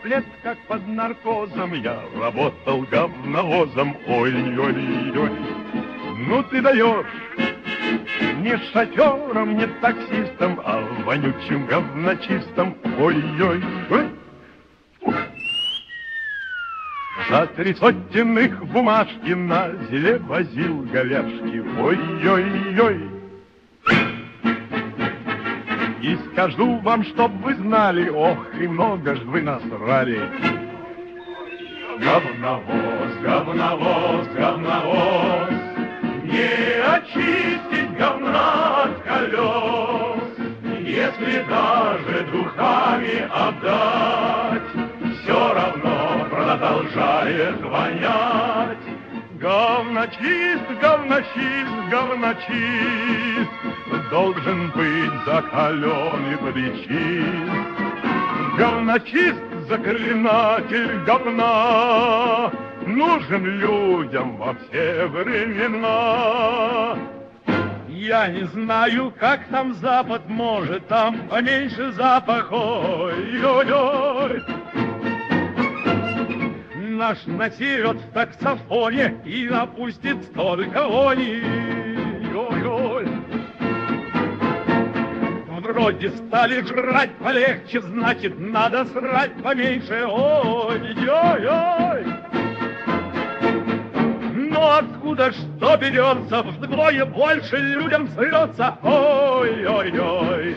лет, как под наркозом, я работал говновозом. Ой-ой-ой, ну ты даешь. Не шофером, не таксистом, а вонючим говночистом. Ой-ой-ой. За 3 сотенных бумажки на зеле возил говяжки. Ой-ой-ой. И скажу вам, чтоб вы знали, ох, и много ж вы насрали. Говновоз, говновоз, говновоз, не очистить говна от колес, если даже духами обдать, все равно продолжает вонять. Говночист, говночист, говночист, должен быть закален и причист. Говночист, заклинатель говна, нужен людям во все времена. Я не знаю, как там Запад, может, там поменьше запах. Ой-ой-ой. Наш насерет в таксофоне и напустит столько вони. Ой-ой. Вроде стали жрать полегче, значит, надо срать поменьше. Ой-ой-ой. Но откуда что берется, вдвое больше людям срется. Ой-ой-ой.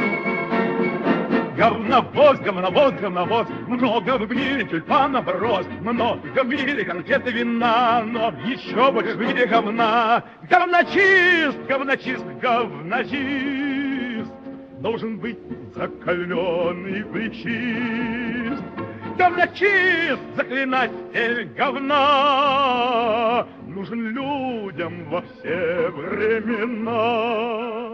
Говновоз, говновоз, говновоз, много в мире тюльпанов роз, много в мире конфеты вина, но еще больше в мире говна. Говночист, говночист, говночист, должен быть закаленный причист. Говночист, заклинатель говна, нужен людям во все времена.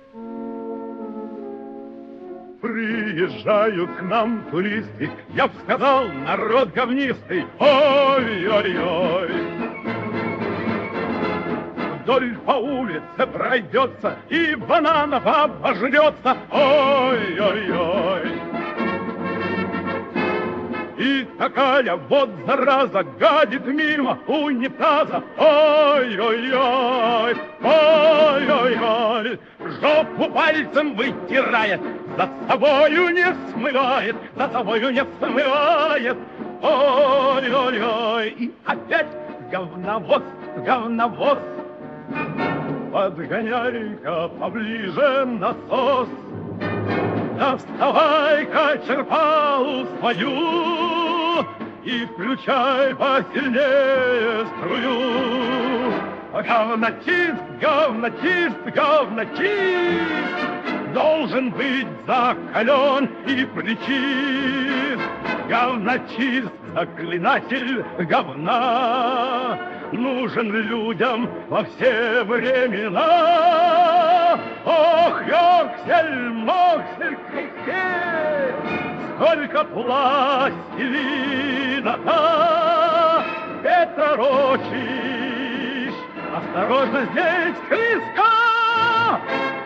Приезжают к нам туристы, я б сказал, народ говнистый. Ой-ой-ой. Вдоль по улице пройдется и бананов обожрется. Ой-ой-ой. И такая вот зараза гадит мимо унитаза. Ой-ой-ой, ой-ой-ой. Жопу пальцем вытирает, за собою не смывает, за собою не смывает. Ой-ой-ой. И опять говновоз, говновоз. Подгоняй-ка поближе насос. Да вставай-ка, черпалу свою, и включай посильнее струю. Говночист, говночист, говночист, должен быть закален и причист. Говночист, заклинатель говна, нужен людям во все времена. Ох, ёксель, моксель, хе-хе, сколько пластилина-то, Петророчич, осторожно, здесь клиска!